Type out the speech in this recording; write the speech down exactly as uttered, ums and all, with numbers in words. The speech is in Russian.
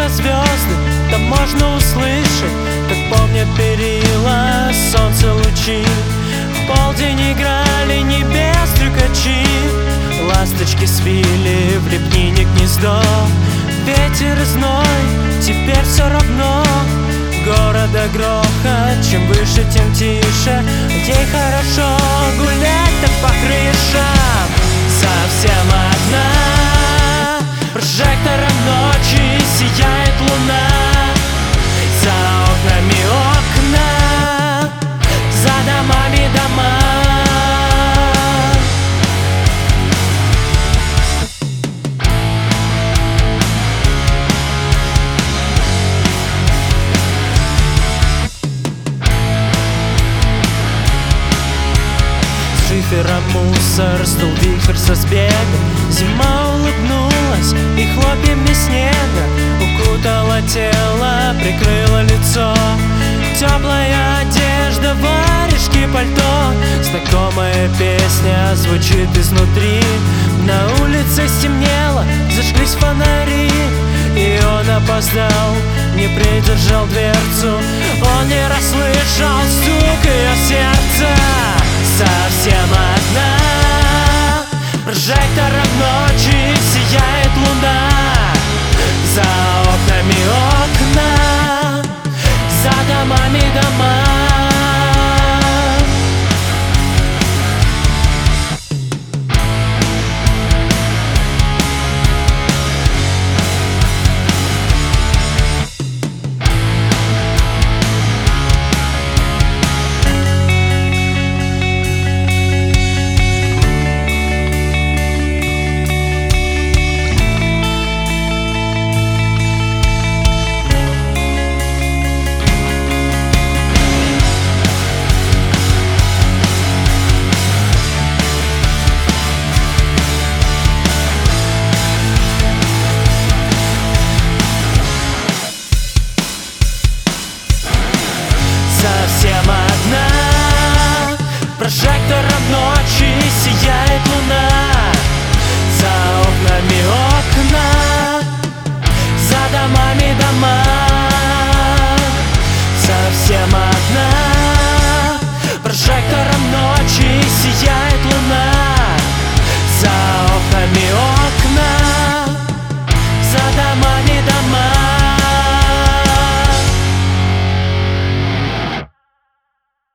за звезды, там можно услышать, как помнят перила солнца лучи. В полдень играли небес трюкачи, ласточки свили в лепнине гнездо. Ветер и зной, теперь все равно. Города грохот, чем выше, тем тише. Ей хорошо гулять так по крышам. Совсем одна, прожектором ночи сияет луна. За окнами окна, за домами дома. Шифером мусор, стул вихрь со сбега. Зима улыбнулась и хлопьями снега укутала тело, прикрыла лицо. Теплая одежда, варежки, пальто. Знакомая песня звучит изнутри. На улице стемнело, зажглись фонари. И он опоздал, не придержал дверцу. Он не расслышал стук ее сердца. Совсем одна, прожектором ночи сияет луна.